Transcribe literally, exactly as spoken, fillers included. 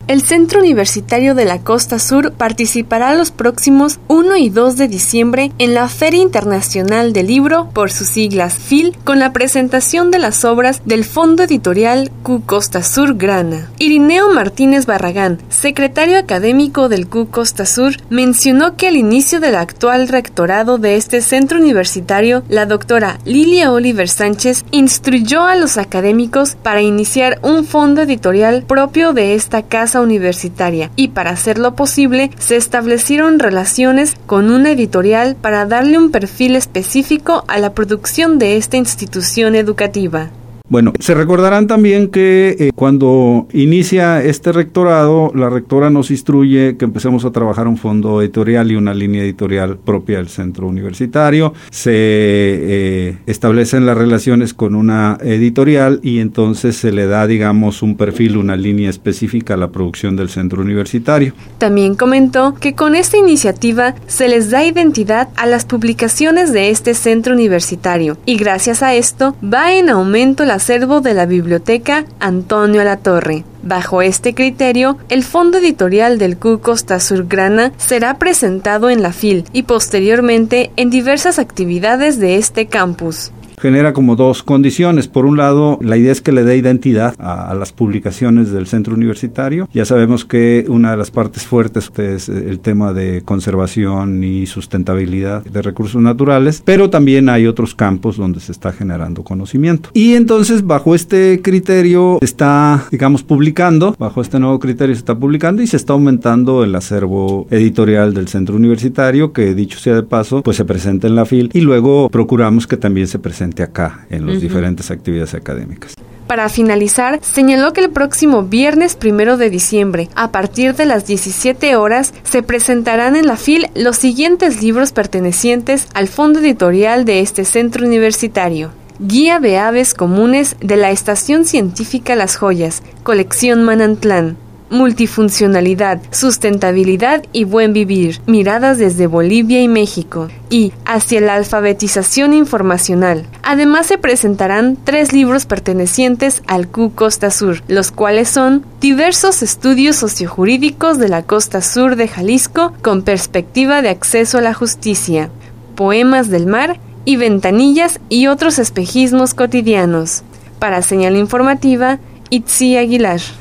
El Centro Universitario de la Costa Sur participará los próximos uno y dos de diciembre en la Feria Internacional del Libro, por sus siglas F I L, con la presentación de las obras del Fondo Editorial Q Costa Sur Grana. Irineo Martínez Barragán, secretario académico del Q Costa Sur, mencionó que al inicio del actual rectorado de este centro universitario, la doctora Lilia Oliver Sánchez instruyó a los académicos para iniciar un fondo editorial propio de esta casa universitaria, y para hacerlo posible se establecieron relaciones con una editorial para darle un perfil específico a la producción de esta institución educativa. Bueno, se recordarán también que eh, cuando inicia este rectorado, la rectora nos instruye que empecemos a trabajar un fondo editorial y una línea editorial propia del centro universitario. Se eh, establecen las relaciones con una editorial y entonces se le da, digamos, un perfil, una línea específica a la producción del centro universitario. También comentó que con esta iniciativa se les da identidad a las publicaciones de este centro universitario y gracias a esto va en aumento la acervo de la Biblioteca Antonio Alatorre. Bajo este criterio, el fondo editorial del Q Costa Sur Grana será presentado en la F I L y posteriormente en diversas actividades de este campus. Genera como dos condiciones. Por un lado, la idea es que le dé identidad a, a las publicaciones del centro universitario. Ya sabemos que una de las partes fuertes es el tema de conservación y sustentabilidad de recursos naturales, pero también hay otros campos donde se está generando conocimiento. Y entonces, bajo este criterio, se está, digamos, publicando, bajo este nuevo criterio se está publicando y se está aumentando el acervo editorial del centro universitario, que dicho sea de paso, pues se presenta en la F I L y luego procuramos que también se presente acá en las uh-huh. diferentes actividades académicas. Para finalizar, señaló que el próximo viernes primero de diciembre, a partir de las diecisiete horas, se presentarán en la F I L los siguientes libros pertenecientes al fondo editorial de este centro universitario. Guía de aves comunes de la Estación Científica Las Joyas, colección Manantlán. Multifuncionalidad, sustentabilidad y buen vivir, miradas desde Bolivia y México, y hacia la alfabetización informacional. Además se presentarán tres libros pertenecientes al Q Costa Sur, los cuales son diversos estudios sociojurídicos de la costa sur de Jalisco con perspectiva de acceso a la justicia, poemas del mar y ventanillas y otros espejismos cotidianos. Para Señal Informativa, Itzi Aguilar.